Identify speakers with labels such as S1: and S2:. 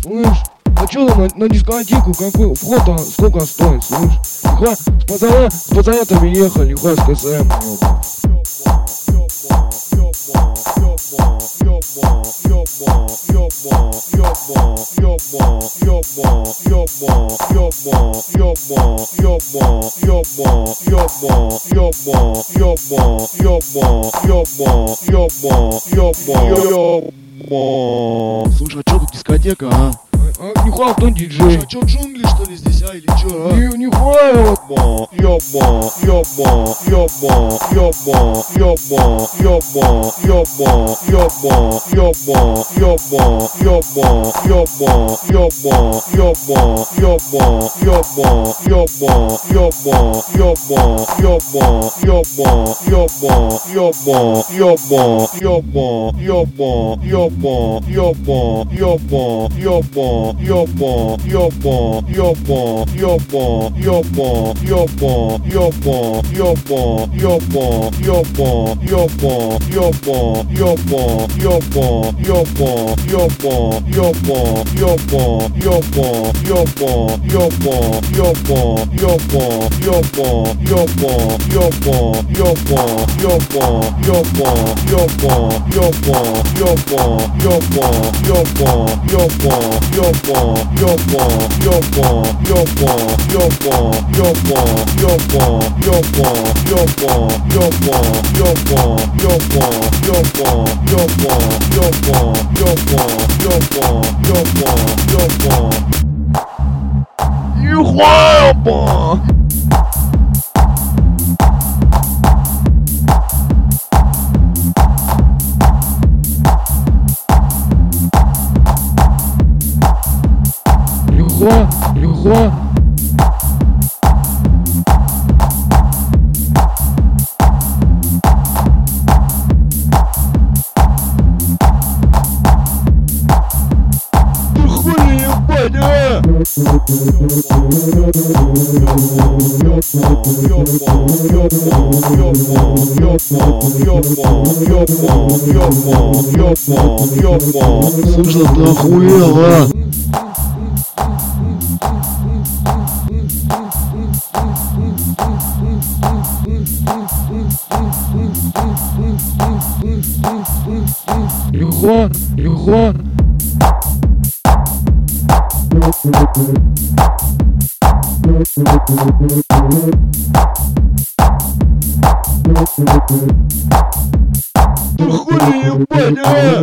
S1: Слышь, а чё на дискотеку какой вход сколько стоит, слышь? Нихуя, с пацанятами ехали, нихуя с КСМ, ёбан.
S2: Слушай, а чё тут дискотека, а?
S1: Нихуя, кто диджей?
S2: А чё, джунгли что ли здесь, а, или чё, а?
S1: Нихуя,
S2: Слышал, ты охуел, а?
S1: Легко.
S2: Ты хули ебать, а?